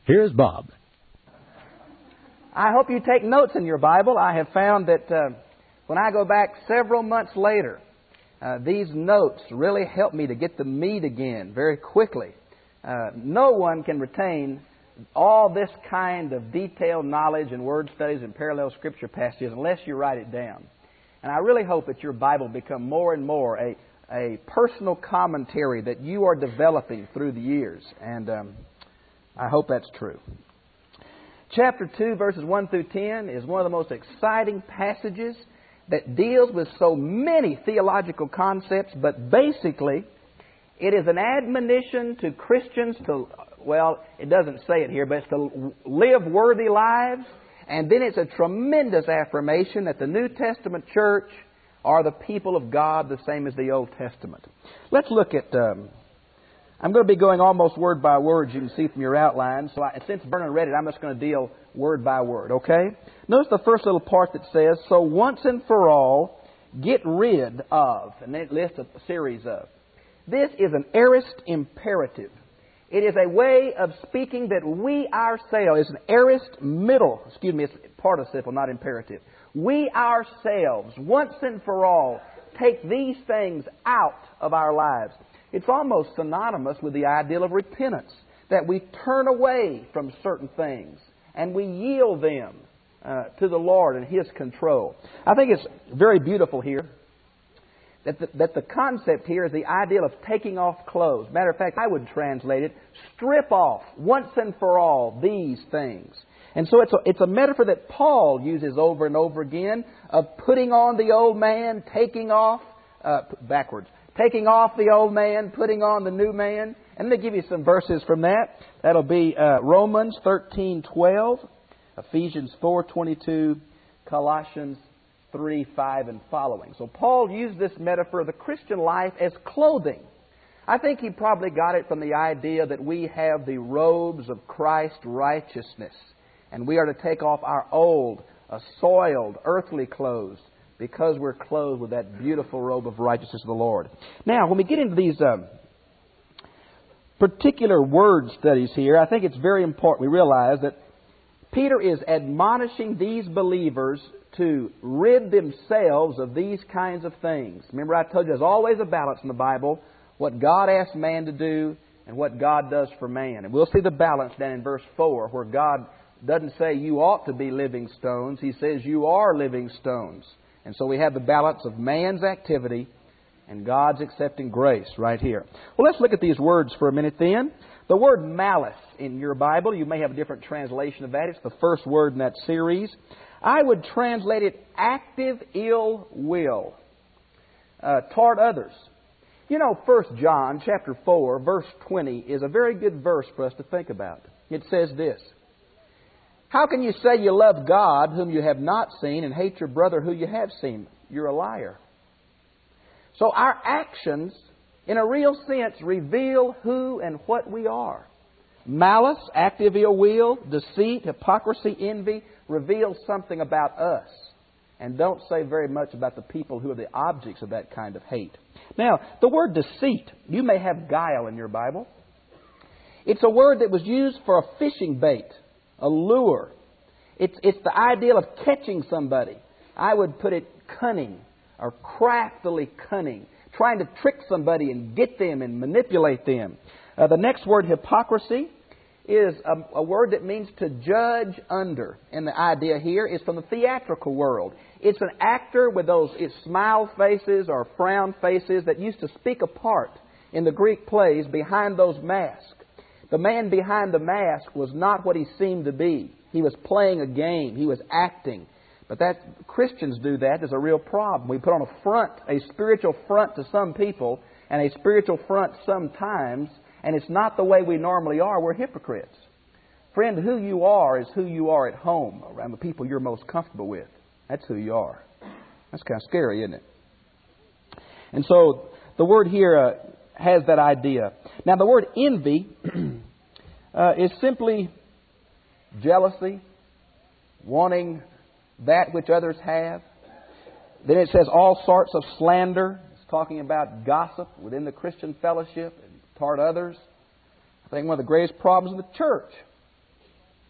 Here's Bob. I hope you take notes in your Bible. I have found that when I go back several months later, these notes really help me to get the meat again very quickly. No one can retain all this kind of detailed knowledge and word studies and parallel Scripture passages unless you write it down. And I really hope that your Bible become more and more a personal commentary that you are developing through the years. And I hope that's true. Chapter 2, verses 1 through 10 is one of the most exciting passages that deals with so many theological concepts, but basically it is an admonition to Christians to, well, it doesn't say it here, but it's to live worthy lives. And then it's a tremendous affirmation that the New Testament church are the people of God, the same as the Old Testament. Let's look at, I'm going to be going almost word by word, as you can see from your outline. So since Vernon read it, I'm just going to deal word by word, okay? Notice the first little part that says, so once and for all, get rid of, and then it lists a series of. This is an aorist imperative. It is a way of speaking that we ourselves, it's an aorist it's participle, not imperative. We ourselves, once and for all, take these things out of our lives. It's almost synonymous with the ideal of repentance, that we turn away from certain things and we yield them to the Lord and His control. I think it's very beautiful here that the concept here is the ideal of taking off clothes. Matter of fact, I would translate it, strip off once and for all these things. And so it's a metaphor that Paul uses over and over again of putting on the old man, taking off the old man, putting on the new man. And let me give you some verses from that. That'll be Romans 13:12, Ephesians 4:22, Colossians 3:5 and following. So Paul used this metaphor of the Christian life as clothing. I think he probably got it from the idea that we have the robes of Christ's righteousness. And we are to take off our old, soiled, earthly clothes because we're clothed with that beautiful robe of righteousness of the Lord. Now, when we get into these particular word studies here, I think it's very important we realize that Peter is admonishing these believers to rid themselves of these kinds of things. Remember, I told you there's always a balance in the Bible, what God asks man to do and what God does for man. And we'll see the balance down in verse 4, where God doesn't say you ought to be living stones. He says you are living stones. And so we have the balance of man's activity and God's accepting grace right here. Well, let's look at these words for a minute then. The word malice in your Bible, you may have a different translation of that. It's the first word in that series. I would translate it active ill will toward others. You know, 1 John chapter 4, verse 20 is a very good verse for us to think about. It says this, how can you say you love God whom you have not seen and hate your brother who you have seen? You're a liar. So our actions, in a real sense, reveal who and what we are. Malice, active ill will, deceit, hypocrisy, envy reveals something about us and don't say very much about the people who are the objects of that kind of hate. Now, the word deceit, you may have guile in your Bible. It's a word that was used for a fishing bait, a lure. It's the ideal of catching somebody. I would put it cunning or craftily cunning, trying to trick somebody and get them and manipulate them. The next word, hypocrisy, is a word that means to judge under. And the idea here is from the theatrical world. It's an actor with those smile faces or frown faces that used to speak a part in the Greek plays behind those masks. The man behind the mask was not what he seemed to be. He was playing a game. He was acting. But that Christians do that. There's a real problem. We put on a front, a spiritual front to some people, and a spiritual front sometimes, and it's not the way we normally are. We're hypocrites. Friend, who you are is who you are at home, around the people you're most comfortable with. That's who you are. That's kind of scary, isn't it? And so the word here has that idea. Now, the word envy is simply jealousy, wanting that which others have. Then it says all sorts of slander. It's talking about gossip within the Christian fellowship and toward others. I think one of the greatest problems in the church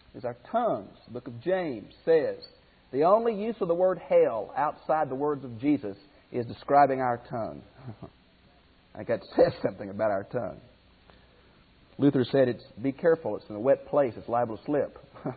is our tongues. The book of James says the only use of the word hell outside the words of Jesus is describing our tongue. I think that says something about our tongue. Luther said, be careful, it's in a wet place, it's liable to slip.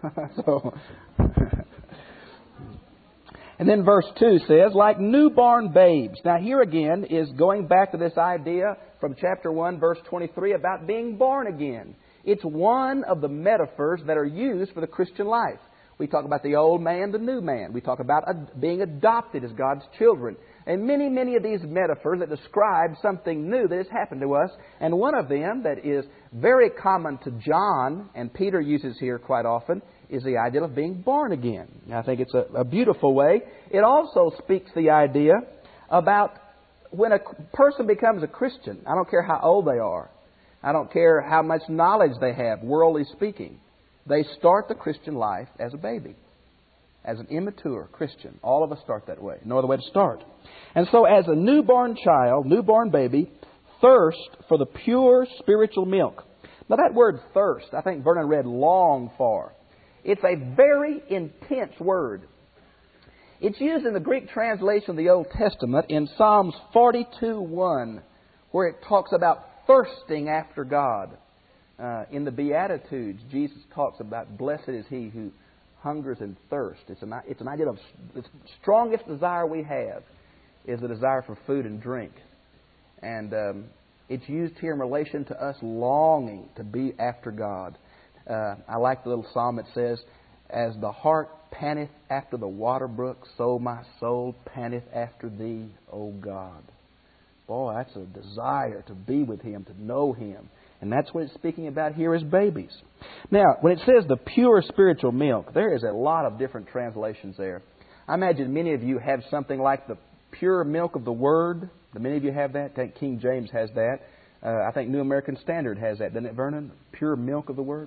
And then verse 2 says, like newborn babes. Now here again is going back to this idea from chapter 1, verse 23 about being born again. It's one of the metaphors that are used for the Christian life. We talk about the old man, the new man. We talk about being adopted as God's children. And many, many of these metaphors that describe something new that has happened to us. And one of them that is very common to John, and Peter uses here quite often, is the idea of being born again. I think it's a beautiful way. It also speaks the idea about when a person becomes a Christian. I don't care how old they are. I don't care how much knowledge they have, worldly speaking. They start the Christian life as a baby, as an immature Christian. All of us start that way. No other way to start. And so as a newborn child, newborn baby, thirst for the pure spiritual milk. Now that word thirst, I think Vernon read long for. It's a very intense word. It's used in the Greek translation of the Old Testament in Psalms 42:1, where it talks about thirsting after God. In the Beatitudes, Jesus talks about blessed is he who hungers and thirsts. It's an idea of the strongest desire we have is the desire for food and drink. And it's used here in relation to us longing to be after God. I like the little psalm that says, as the hart panteth after the water brook, so my soul panteth after Thee, O God. Boy, that's a desire to be with Him, to know Him. And that's what it's speaking about here as babies. Now, when it says the pure spiritual milk, there is a lot of different translations there. I imagine many of you have something like the pure milk of the Word. Many of you have that. I think King James has that. I think New American Standard has that, doesn't it, Vernon? Pure milk of the Word.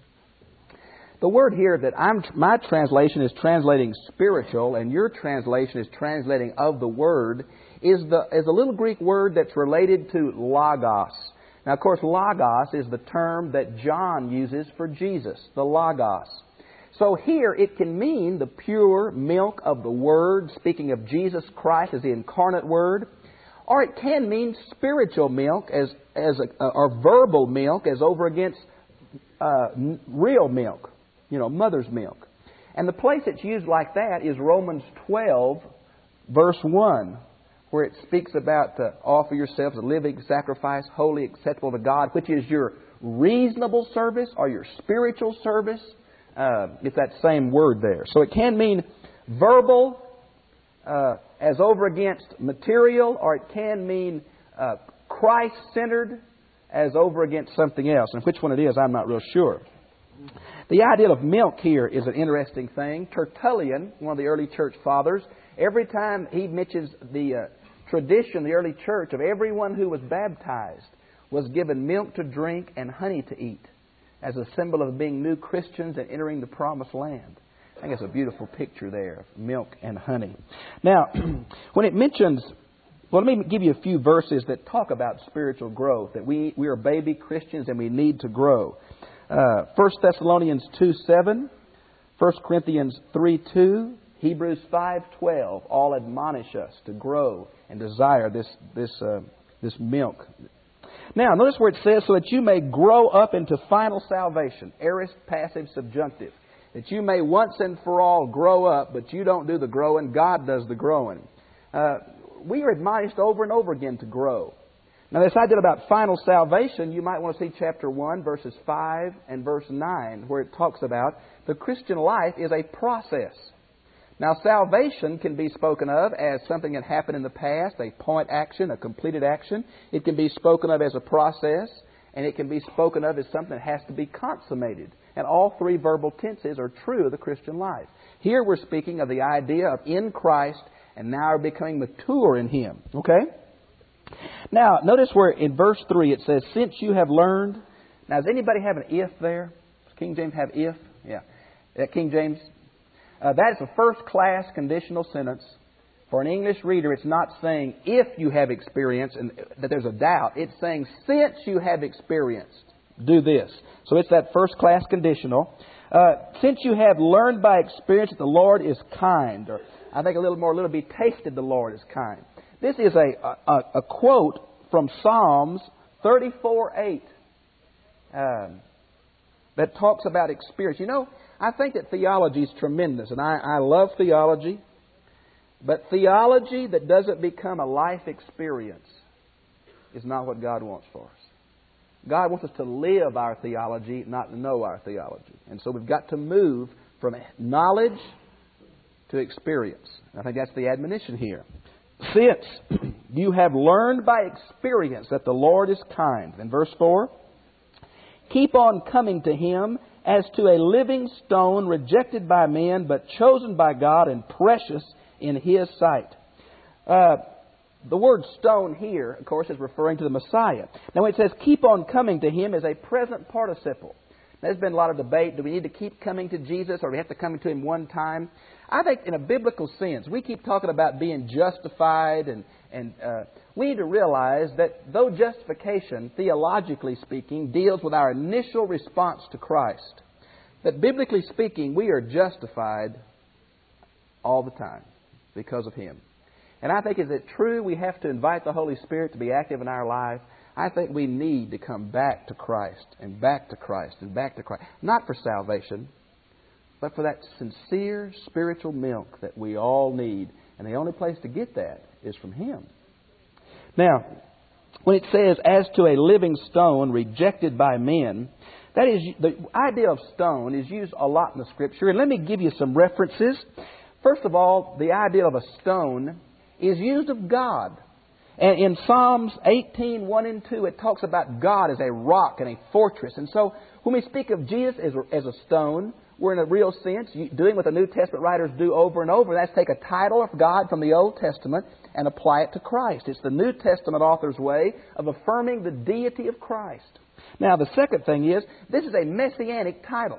The word here that my translation is translating spiritual, and your translation is translating of the Word, is a little Greek word that's related to logos. Now, of course, logos is the term that John uses for Jesus, the logos. So here it can mean the pure milk of the Word, speaking of Jesus Christ as the incarnate Word, or it can mean spiritual milk or verbal milk as over against real milk, mother's milk. And the place it's used like that is Romans 12, verse 1. Where it speaks about to offer yourselves a living sacrifice, holy, acceptable to God, which is your reasonable service or your spiritual service. It's that same word there. So it can mean verbal as over against material, or it can mean Christ-centered as over against something else. And which one it is, I'm not real sure. The idea of milk here is an interesting thing. Tertullian, one of the early church fathers, every time he mentions the tradition, the early church, of everyone who was baptized was given milk to drink and honey to eat as a symbol of being new Christians and entering the promised land. I think it's a beautiful picture there of milk and honey. Now, when it mentions, let me give you a few verses that talk about spiritual growth, that we are baby Christians and we need to grow. 1 Thessalonians 2:7, 1 Corinthians 3:2, Hebrews 5:12 all admonish us to grow and desire this milk. Now, notice where it says, so that you may grow up into final salvation. Aorist, passive, subjunctive. That you may once and for all grow up, but you don't do the growing. God does the growing. We are admonished over and over again to grow. Now, this idea about final salvation, you might want to see chapter 1, verses 5 and verse 9, where it talks about the Christian life is a process. Now, salvation can be spoken of as something that happened in the past, a point action, a completed action. It can be spoken of as a process, and it can be spoken of as something that has to be consummated. And all three verbal tenses are true of the Christian life. Here we're speaking of the idea of in Christ, and now are becoming mature in Him. Okay? Now, notice where in verse 3 it says, since you have learned. Now, does anybody have an if there? Does King James have if? Yeah. That King James... that is a first-class conditional sentence. For an English reader, it's not saying if you have experienced and that there's a doubt. It's saying since you have experienced. do this. So it's that first class conditional. Since you have learned by experience that the Lord is kind, or I think a little be tasted the Lord is kind. This is a quote from Psalms 34:8 that talks about experience. You know, I think that theology is tremendous, and I love theology. But theology that doesn't become a life experience is not what God wants for us. God wants us to live our theology, not to know our theology. And so we've got to move from knowledge to experience. I think that's the admonition here. Since you have learned by experience that the Lord is kind. In verse 4, keep on coming to Him as to a living stone rejected by men, but chosen by God and precious in His sight. The word stone here, of course, is referring to the Messiah. Now, when it says keep on coming to Him, is a present participle. There's been a lot of debate. Do we need to keep coming to Jesus, or do we have to come to Him one time? I think in a biblical sense, we keep talking about being justified, and we need to realize that though justification, theologically speaking, deals with our initial response to Christ, that biblically speaking, we are justified all the time because of Him. And I think, is it true we have to invite the Holy Spirit to be active in our life? I think we need to come back to Christ and back to Christ and back to Christ. Not for salvation, but for that sincere spiritual milk that we all need. And the only place to get that is from Him. Now, when it says, as to a living stone rejected by men, that is, the idea of stone is used a lot in the Scripture. And let me give you some references. First of all, the idea of a stone is used of God. And in Psalms 18, 1 and 2, it talks about God as a rock and a fortress. And so when we speak of Jesus as a stone, we're in a real sense doing what the New Testament writers do over and over. That's take a title of God from the Old Testament and apply it to Christ. It's the New Testament author's way of affirming the deity of Christ. Now, the second thing is, this is a messianic title.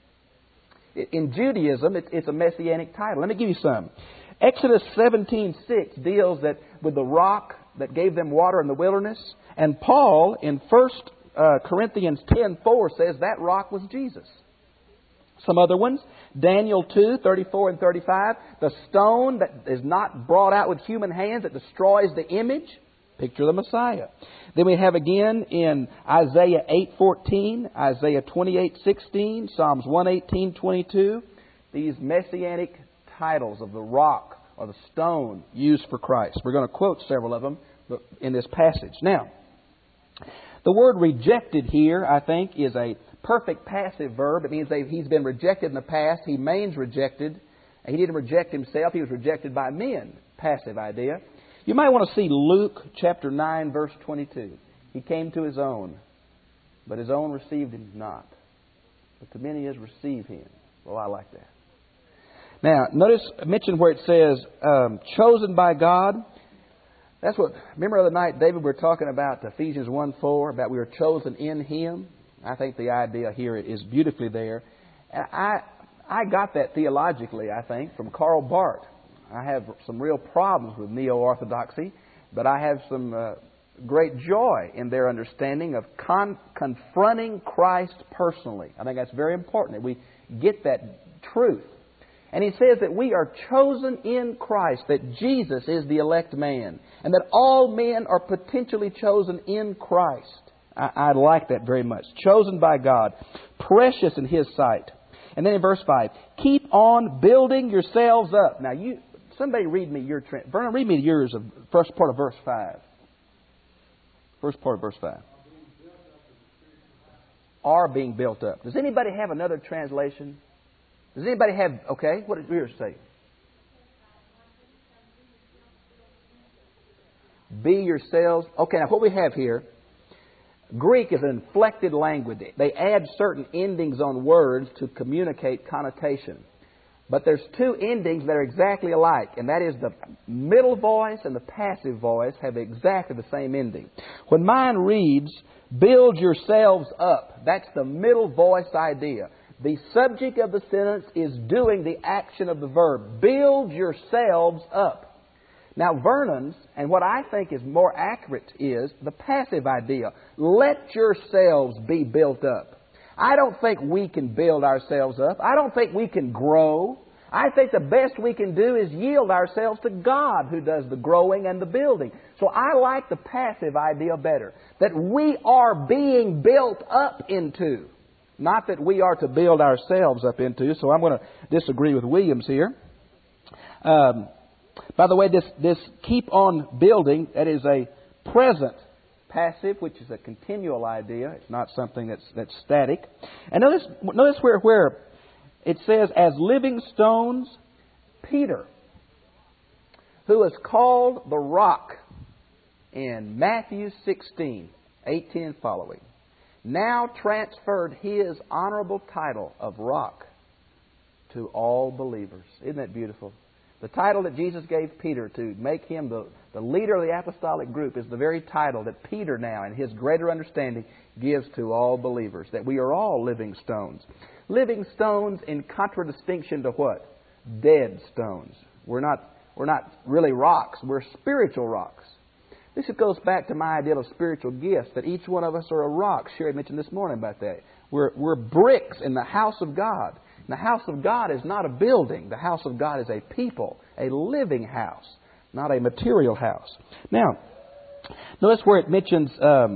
In Judaism, it's a messianic title. Let me give you some. Exodus 17:6 deals with the rock that gave them water in the wilderness. And Paul, in 1 Corinthians 10:4, says that rock was Jesus. Some other ones, Daniel 2:34 and 35, the stone that is not brought out with human hands that destroys the image, picture of the Messiah. Then we have again in Isaiah 8:14, Isaiah 28:16, Psalms 118:22, these messianic titles of the rock or the stone used for Christ. We're going to quote several of them in this passage. Now, the word rejected here, I think, is a perfect passive verb. It means that he's been rejected in the past. He remains rejected. He didn't reject himself. He was rejected by men. Passive idea. You might want to see Luke chapter 9, verse 22. He came to His own, but His own received Him not. But to many as receive Him. Well, I like that. Now, notice, mention where it says, chosen by God. That's what, remember the other night, David, we were talking about Ephesians 1:4, about we were chosen in Him. I think the idea here is beautifully there. And I got that theologically, I think, from Karl Barth. I have some real problems with neo-orthodoxy, but I have some great joy in their understanding of confronting Christ personally. I think that's very important that we get that truth. And he says that we are chosen in Christ, that Jesus is the elect man, and that all men are potentially chosen in Christ. I like that very much. Chosen by God, precious in His sight. And then in verse 5, keep on building yourselves up. Now, somebody read me your... Vernon, read me yours, of first part of verse 5. First part of verse 5. Are being built up. Does anybody have another translation? Does anybody have... Okay, what did yours say? Be yourselves... Okay, now what we have here... Greek is an inflected language. They add certain endings on words to communicate connotation. But there's two endings that are exactly alike, and that is the middle voice and the passive voice have exactly the same ending. When mine reads, build yourselves up, that's the middle voice idea. The subject of the sentence is doing the action of the verb. Build yourselves up. Now, Vernon's, and what I think is more accurate, is the passive idea. Let yourselves be built up. I don't think we can build ourselves up. I don't think we can grow. I think the best we can do is yield ourselves to God, who does the growing and the building. So I like the passive idea better. That we are being built up into. Not that we are to build ourselves up into. So I'm going to disagree with Williams here. By the way, this keep on building, that is a present passive, which is a continual idea. It's not something that's static. And notice where it says, as living stones, Peter, who is called the rock in Matthew 16, 18 and following, now transferred his honorable title of rock to all believers. Isn't that beautiful? The title that Jesus gave Peter to make him the leader of the apostolic group is the very title that Peter now, in his greater understanding, gives to all believers. That we are all living stones. Living stones in contradistinction to what? Dead stones. We're not really rocks. We're spiritual rocks. This goes back to my idea of spiritual gifts, that each one of us are a rock. Sherry mentioned this morning about that. We're bricks in the house of God. And the house of God is not a building. The house of God is a people, a living house, not a material house. Now, notice where it mentions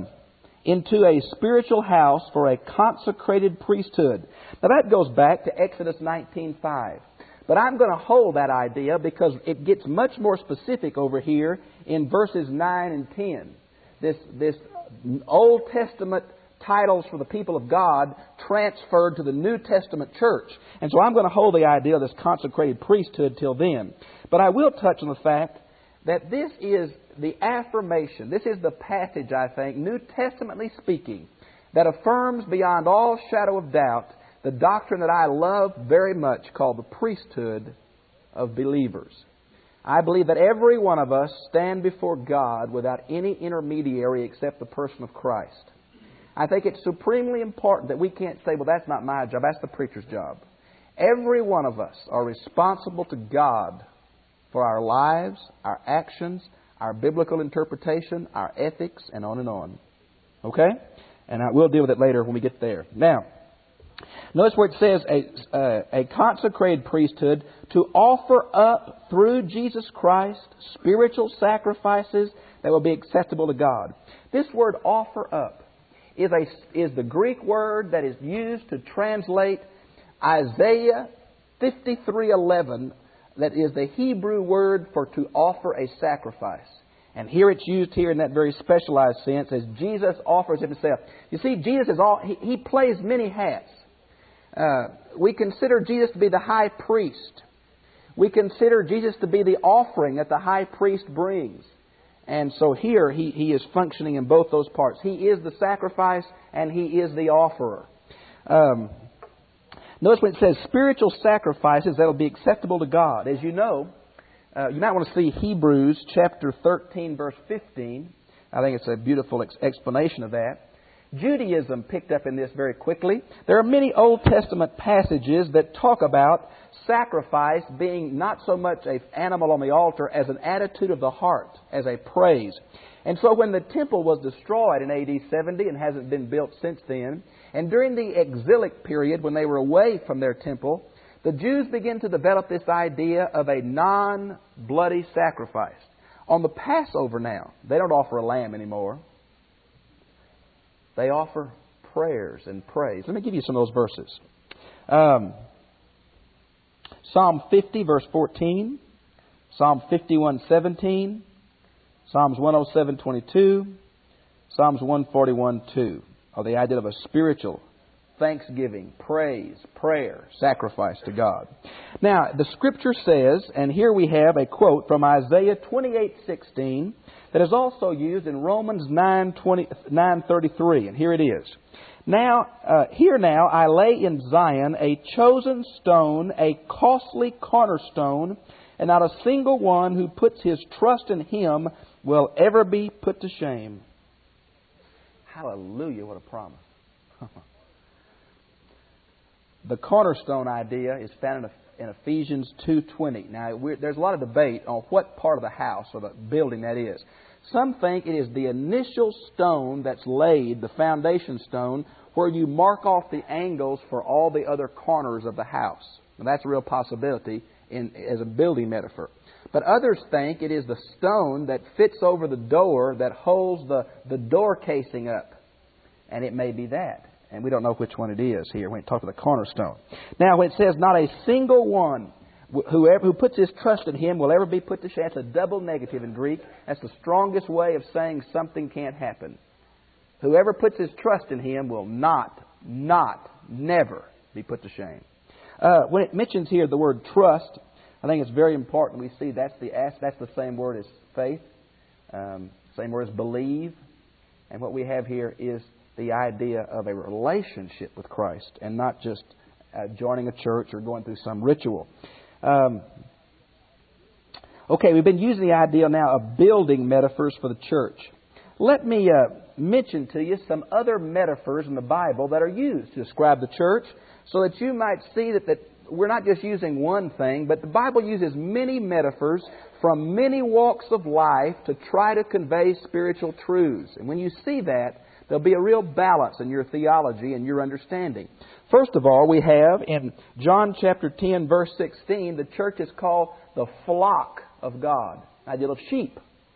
into a spiritual house for a consecrated priesthood. Now that goes back to Exodus 19:5. But I'm going to hold that idea because it gets much more specific over here in verses 9 and 10. This Old Testament titles for the people of God transferred to the New Testament church. And so I'm going to hold the idea of this consecrated priesthood till then. But I will touch on the fact that this is the affirmation, this is the passage, I think, New Testamentally speaking, that affirms beyond all shadow of doubt the doctrine that I love very much, called the priesthood of believers. I believe that every one of us stand before God without any intermediary except the person of Christ. I think it's supremely important that we can't say, well, that's not my job, that's the preacher's job. Every one of us are responsible to God for our lives, our actions, our biblical interpretation, our ethics, and on and on. Okay? And we'll deal with it later when we get there. Now, notice where it says a consecrated priesthood to offer up through Jesus Christ spiritual sacrifices that will be acceptable to God. This word offer up is the Greek word that is used to translate Isaiah 53:11. That is the Hebrew word for to offer a sacrifice. And here it's used here in that very specialized sense as Jesus offers himself. You see, Jesus he plays many hats. We consider Jesus to be the high priest. We consider Jesus to be the offering that the high priest brings. And so here he is functioning in both those parts. He is the sacrifice and he is the offerer. Notice when it says spiritual sacrifices that will be acceptable to God. As you know, you might want to see Hebrews chapter 13, verse 15. I think it's a beautiful explanation of that. Judaism picked up in this very quickly. There are many Old Testament passages that talk about sacrifice being not so much an animal on the altar as an attitude of the heart, as a praise. And so when the temple was destroyed in AD 70 and hasn't been built since then, and during the exilic period when they were away from their temple, the Jews began to develop this idea of a non-bloody sacrifice. On the Passover now, they don't offer a lamb anymore. They offer prayers and praise. Let me give you some of those verses. Psalm 50, verse 14. Psalm 51:17. Psalms 107:22. Psalms 141:2. Or the idea of a spiritual thanksgiving, praise, prayer, sacrifice to God. Now, the Scripture says, and here we have a quote from Isaiah 28:16 that is also used in Romans 9:33, and here it is. Here now I lay in Zion a chosen stone, a costly cornerstone, and not a single one who puts his trust in him will ever be put to shame. Hallelujah, what a promise. The cornerstone idea is found in Ephesians 2:20. Now, there's a lot of debate on what part of the house or the building that is. Some think it is the initial stone that's laid, the foundation stone, where you mark off the angles for all the other corners of the house. Now, that's a real possibility as a building metaphor. But others think it is the stone that fits over the door that holds the door casing up. And it may be that. And we don't know which one it is here when we talk about the cornerstone. Now, when it says not a single one who puts his trust in Him will ever be put to shame. That's a double negative in Greek. That's the strongest way of saying something can't happen. Whoever puts his trust in Him will never be put to shame. When it mentions here the word trust, I think it's very important. We see that's the same word as faith, same word as believe. And what we have here is the idea of a relationship with Christ and not just joining a church or going through some ritual. Okay, we've been using the idea now of building metaphors for the church. Let me mention to you some other metaphors in the Bible that are used to describe the church so that you might see that we're not just using one thing, but the Bible uses many metaphors from many walks of life to try to convey spiritual truths. And when you see that, there'll be a real balance in your theology and your understanding. First of all, we have in John chapter 10, verse 16, the church is called the flock of God, the idea of sheep.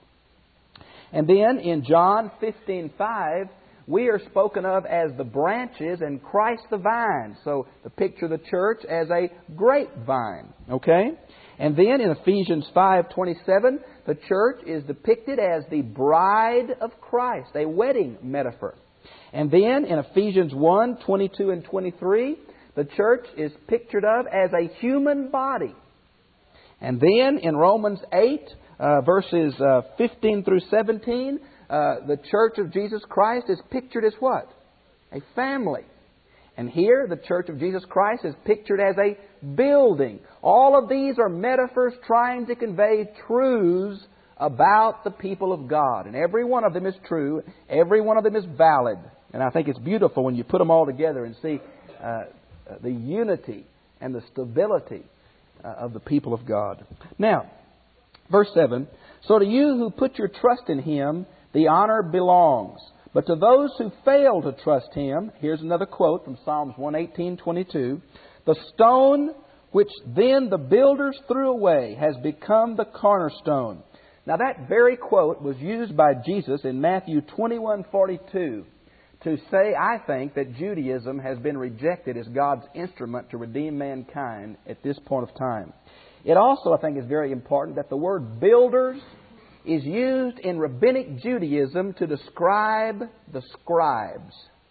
And then in John 15:5, we are spoken of as the branches and Christ the vine. So the picture of the church as a grapevine. Okay? And then in Ephesians 5:27, the church is depicted as the bride of Christ, a wedding metaphor. And then in Ephesians 1:22 and 23, the church is pictured of as a human body. And then in Romans 8, verses 15 through 17, the church of Jesus Christ is pictured as what? A family. And here, the church of Jesus Christ is pictured as a building. All of these are metaphors trying to convey truths about the people of God. And every one of them is true. Every one of them is valid. And I think it's beautiful when you put them all together and see the unity and the stability of the people of God. Now, verse 7, so to you who put your trust in Him, the honor belongs. But to those who fail to trust Him, here's another quote from Psalms 118:22, the stone which then the builders threw away has become the cornerstone. Now that very quote was used by Jesus in Matthew 21:42 to say, I think, that Judaism has been rejected as God's instrument to redeem mankind at this point of time. It also, I think, is very important that the word builders is used in rabbinic Judaism to describe the scribes.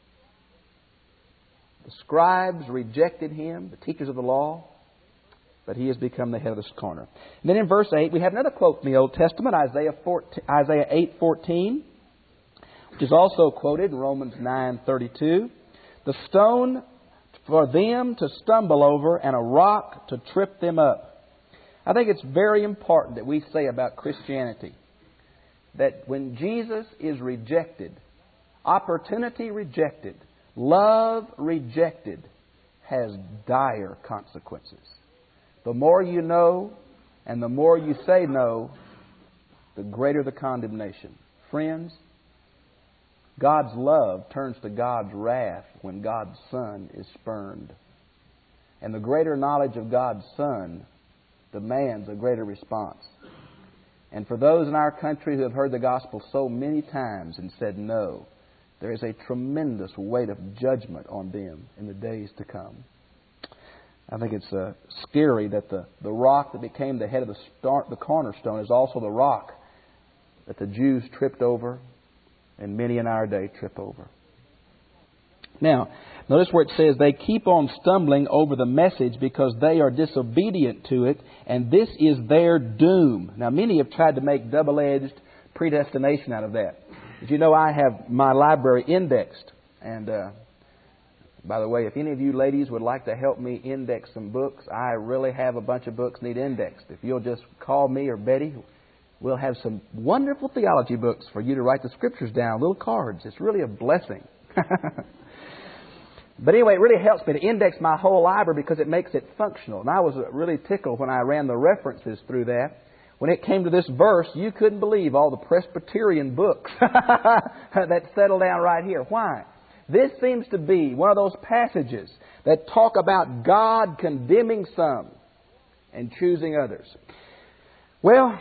The scribes rejected Him, the teachers of the law, but He has become the head of this corner. And then in verse 8, we have another quote from the Old Testament, Isaiah 8:14, which is also quoted in Romans 9:32. The stone for them to stumble over and a rock to trip them up. I think it's very important that we say about Christianity that when Jesus is rejected, opportunity rejected, love rejected, has dire consequences. The more you know and the more you say no, the greater the condemnation. Friends, God's love turns to God's wrath when God's Son is spurned. And the greater knowledge of God's Son demands a greater response. And for those in our country who have heard the gospel so many times and said no, there is a tremendous weight of judgment on them in the days to come. I think it's scary that the rock that became the head of the cornerstone is also the rock that the Jews tripped over and many in our day trip over. Now, notice where it says they keep on stumbling over the message because they are disobedient to it, and this is their doom. Now, many have tried to make double-edged predestination out of that. As you know, I have my library indexed. And by the way, if any of you ladies would like to help me index some books, I really have a bunch of books need indexed. If you'll just call me or Betty, we'll have some wonderful theology books for you to write the Scriptures down, little cards. It's really a blessing. But anyway, it really helps me to index my whole library because it makes it functional. And I was really tickled when I ran the references through that. When it came to this verse, you couldn't believe all the Presbyterian books that settle down right here. Why? This seems to be one of those passages that talk about God condemning some and choosing others. Well,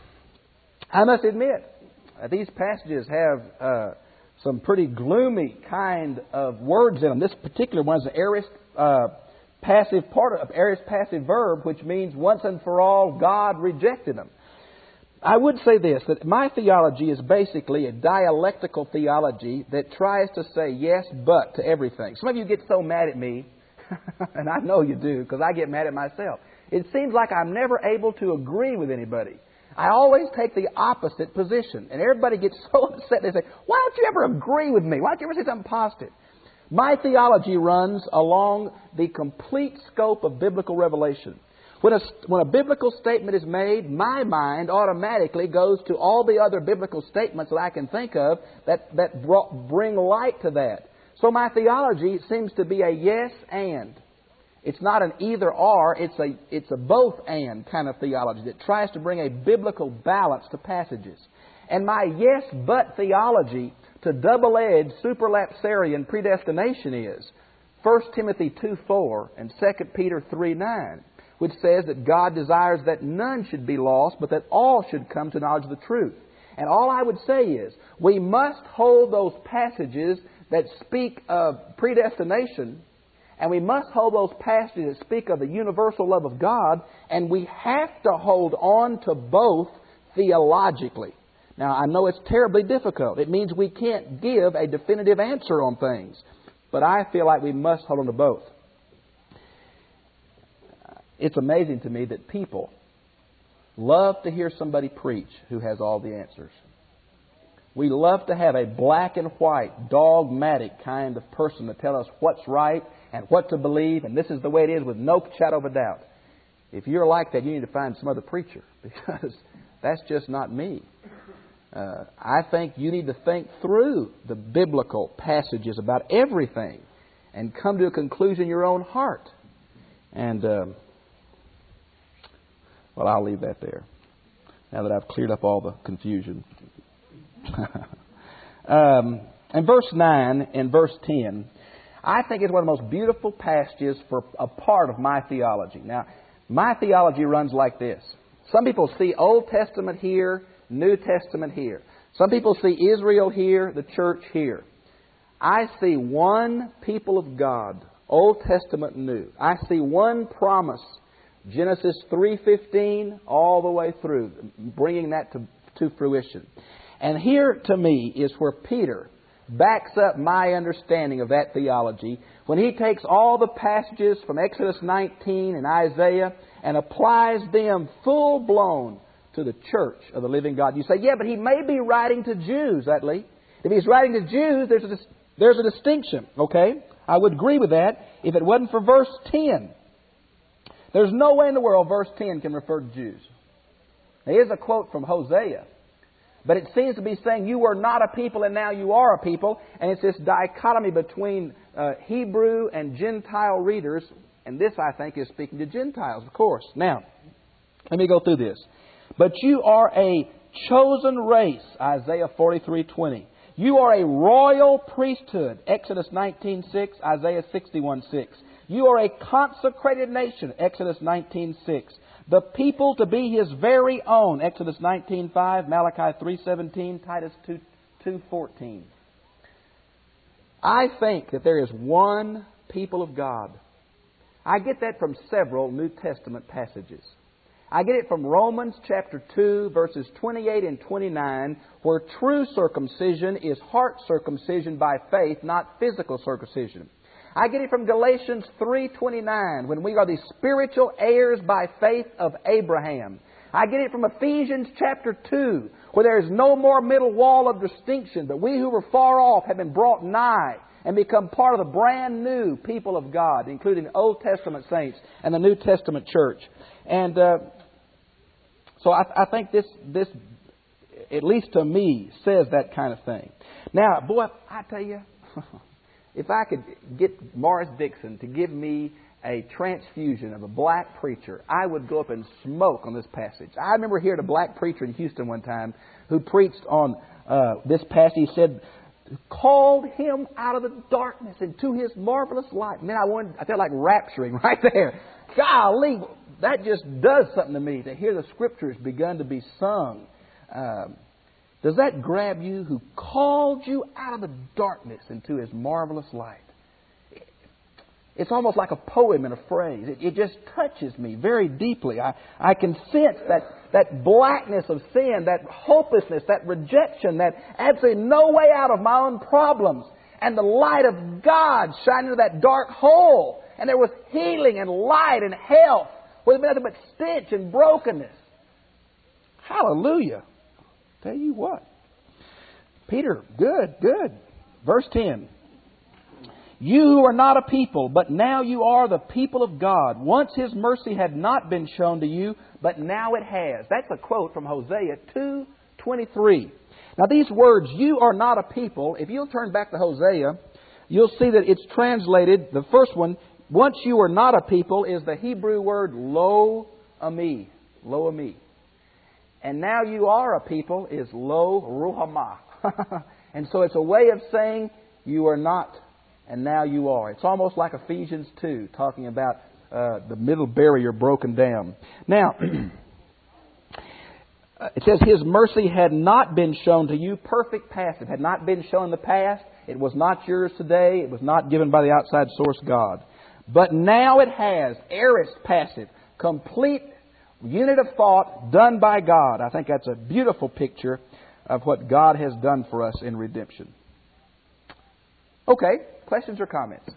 I must admit, these passages have some pretty gloomy kind of words in them. This particular one is an aorist passive part of aorist passive verb, which means once and for all God rejected them. I would say this, that my theology is basically a dialectical theology that tries to say yes, but to everything. Some of you get so mad at me, and I know you do, because I get mad at myself. It seems like I'm never able to agree with anybody. I always take the opposite position, and everybody gets so upset. They say, why don't you ever agree with me? Why don't you ever say something positive? My theology runs along the complete scope of biblical revelation. When a biblical statement is made, my mind automatically goes to all the other biblical statements that I can think of that bring light to that. So my theology seems to be a yes and. It's not an either or, it's a both and kind of theology that tries to bring a biblical balance to passages. And my yes but theology to double-edged superlapsarian predestination is 1 Timothy 2:4 and 2 Peter 3:9, which says that God desires that none should be lost, but that all should come to knowledge of the truth. And all I would say is, we must hold those passages that speak of predestination, and we must hold those passages that speak of the universal love of God, and we have to hold on to both theologically. Now, I know it's terribly difficult. It means we can't give a definitive answer on things. But I feel like we must hold on to both. It's amazing to me that people love to hear somebody preach who has all the answers. We love to have a black and white, dogmatic kind of person to tell us what's right and what to believe, and this is the way it is with no shadow of a doubt. If you're like that, you need to find some other preacher, because that's just not me. I think you need to think through the biblical passages about everything and come to a conclusion in your own heart. And, well, I'll leave that there, now that I've cleared up all the confusion. In verse 9 and verse 10, I think it's one of the most beautiful passages for a part of my theology. Now, my theology runs like this. Some people see Old Testament here, New Testament here. Some people see Israel here, the church here. I see one people of God, Old Testament, New. I see one promise, Genesis 3:15, all the way through, bringing that to fruition. And here, to me, is where Peter backs up my understanding of that theology when he takes all the passages from Exodus 19 and Isaiah and applies them full-blown to the church of the living God. You say, yeah, but he may be writing to Jews, Utley. If he's writing to Jews, there's a distinction, okay? I would agree with that if it wasn't for verse 10. There's no way in the world verse 10 can refer to Jews. Now, here's a quote from Hosea. But it seems to be saying you were not a people and now you are a people. And it's this dichotomy between Hebrew and Gentile readers. And this, I think, is speaking to Gentiles, of course. Now, let me go through this. But you are a chosen race, Isaiah 43:20. You are a royal priesthood, Exodus 19:6, Isaiah 61:6. You are a consecrated nation, Exodus 19:6. The people to be His very own, Exodus 19:5, Malachi 3:17, Titus 2:14. I think that there is one people of God. I get that from several New Testament passages. I get it from Romans chapter 2, verses 28 and 29, where true circumcision is heart circumcision by faith, not physical circumcision. I get it from Galatians 3:29, when we are the spiritual heirs by faith of Abraham. I get it from Ephesians chapter 2, where there is no more middle wall of distinction, but we who were far off have been brought nigh and become part of the brand new people of God, including Old Testament saints and the New Testament church. And so I think this, at least to me, says that kind of thing. Now, boy, I tell you, if I could get Morris Dixon to give me a transfusion of a black preacher, I would go up and smoke on this passage. I remember hearing a black preacher in Houston one time who preached on this passage. He said, called him out of the darkness into His marvelous light. Man, I felt like rapturing right there. Golly, that just does something to me to hear the Scriptures begun to be sung. Does that grab you? Who called you out of the darkness into His marvelous light. It's almost like a poem in a phrase. It just touches me very deeply. I can sense that blackness of sin, that hopelessness, that rejection, that absolutely no way out of my own problems. And the light of God shining into that dark hole. And there was healing and light and health. Where there was nothing but stench and brokenness. Hallelujah. Tell you what. Peter, good. Verse 10. You who are not a people, but now you are the people of God. Once His mercy had not been shown to you, but now it has. That's a quote from Hosea 2:23. Now these words, you are not a people, if you'll turn back to Hosea, you'll see that it's translated, the first one, once you were not a people, is the Hebrew word lo ami. Lo ami. And now you are a people is lo ruhamah. And so it's a way of saying you are not and now you are. It's almost like Ephesians 2, talking about the middle barrier broken down. Now, it says His mercy had not been shown to you. Perfect passive. Had not been shown in the past. It was not yours today. It was not given by the outside source God. But now it has. Aorist passive. Complete unit of thought done by God. I think that's a beautiful picture of what God has done for us in redemption. Okay. Questions or comments?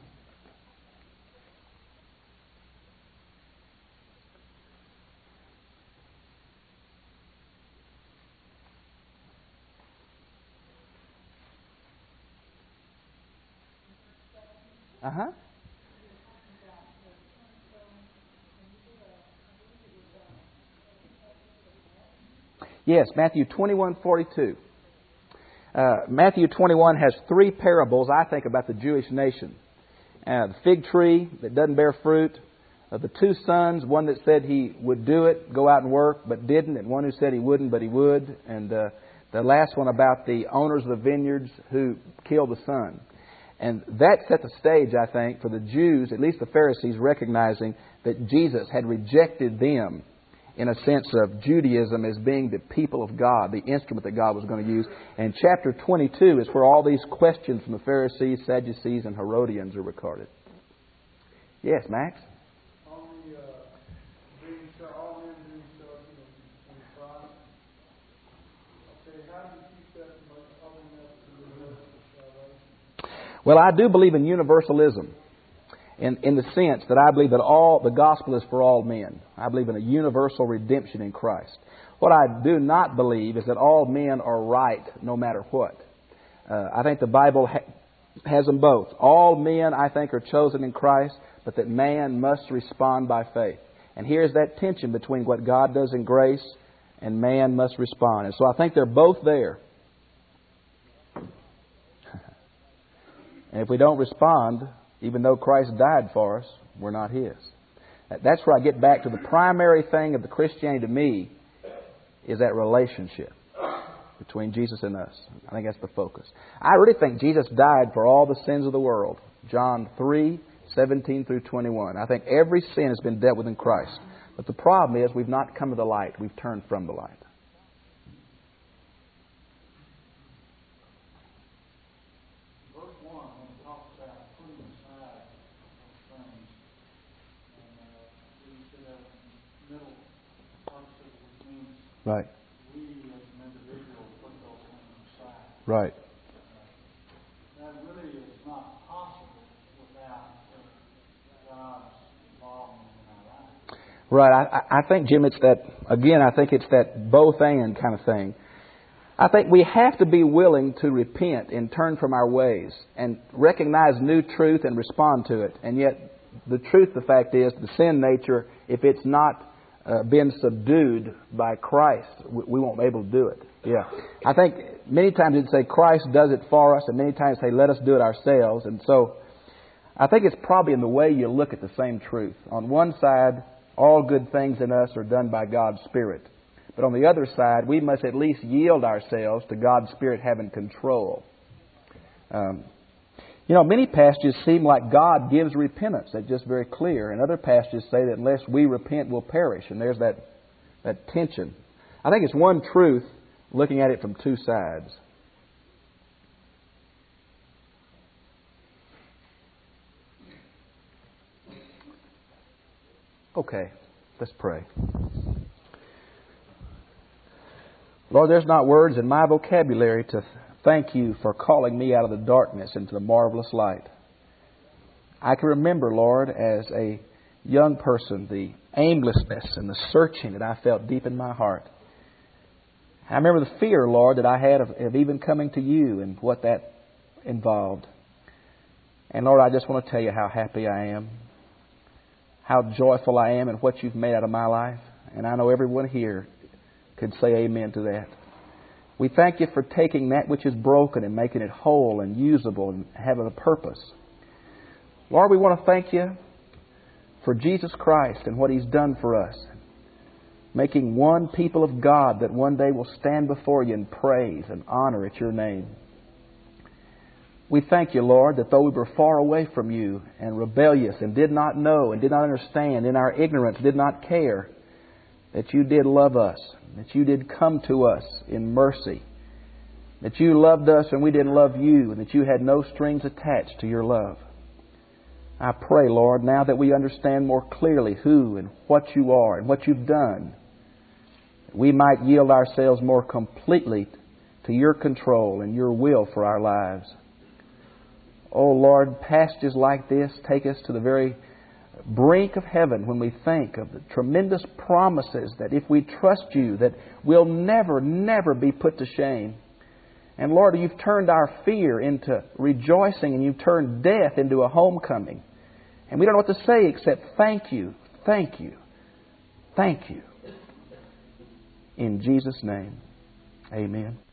Uh-huh. Yes, Matthew 21:42. Matthew 21 has three parables, I think, about the Jewish nation. The fig tree that doesn't bear fruit, the two sons, one that said he would do it, go out and work, but didn't, and one who said he wouldn't, but he would, and the last one about the owners of the vineyards who killed the son. And that set the stage, I think, for the Jews, at least the Pharisees, recognizing that Jesus had rejected them in a sense of Judaism as being the people of God, the instrument that God was going to use. And chapter 22 is where all these questions from the Pharisees, Sadducees, and Herodians are recorded. Yes, Max? All men being sharp in Christ. Okay, how do you keep that from opening up to the rest of salvation? Well, I do believe in universalism. In the sense that I believe that the gospel is for all men. I believe in a universal redemption in Christ. What I do not believe is that all men are right no matter what. I think the Bible has them both. All men, I think, are chosen in Christ, but that man must respond by faith. And here's that tension between what God does in grace and man must respond. And so I think they're both there. And if we don't respond, even though Christ died for us, we're not His. That's where I get back to the primary thing of the Christianity to me is that relationship between Jesus and us. I think that's the focus. I really think Jesus died for all the sins of the world. John 3:17 through 21. I think every sin has been dealt with in Christ. But the problem is we've not come to the light. We've turned from the light. Right. We as an individual put those things aside. Right. That really is not possible without God's involvement in our lives. Right. I think, Jim, it's that, again, I think it's that both and kind of thing. I think we have to be willing to repent and turn from our ways and recognize new truth and respond to it. And yet, the truth, the fact is, the sin nature, if it's not been subdued by Christ, we won't be able to do it. Yeah. I think many times it'd say Christ does it for us, and many times say let us do it ourselves. And so I think it's probably in the way you look at the same truth. On one side, all good things in us are done by God's Spirit. But on the other side, we must at least yield ourselves to God's Spirit having control. Many passages seem like God gives repentance. That's just very clear. And other passages say that unless we repent, we'll perish. And there's that tension. I think it's one truth looking at it from two sides. Okay, let's pray. Lord, there's not words in my vocabulary to thank You for calling me out of the darkness into the marvelous light. I can remember, Lord, as a young person, the aimlessness and the searching that I felt deep in my heart. I remember the fear, Lord, that I had of even coming to You and what that involved. And Lord, I just want to tell You how happy I am, how joyful I am in what You've made out of my life. And I know everyone here could say amen to that. We thank You for taking that which is broken and making it whole and usable and having a purpose. Lord, we want to thank You for Jesus Christ and what He's done for us, making one people of God that one day will stand before You and praise and honor at Your name. We thank You, Lord, that though we were far away from You and rebellious and did not know and did not understand, in our ignorance did not care, that You did love us, that You did come to us in mercy, that You loved us and we didn't love You, and that You had no strings attached to Your love. I pray, Lord, now that we understand more clearly who and what You are and what You've done, we might yield ourselves more completely to Your control and Your will for our lives. Oh, Lord, passages like this take us to the very brink of heaven when we think of the tremendous promises that if we trust You, that we'll never, never be put to shame. And Lord, You've turned our fear into rejoicing, and You've turned death into a homecoming. And we don't know what to say except thank You, thank You, thank You. In Jesus' name, amen.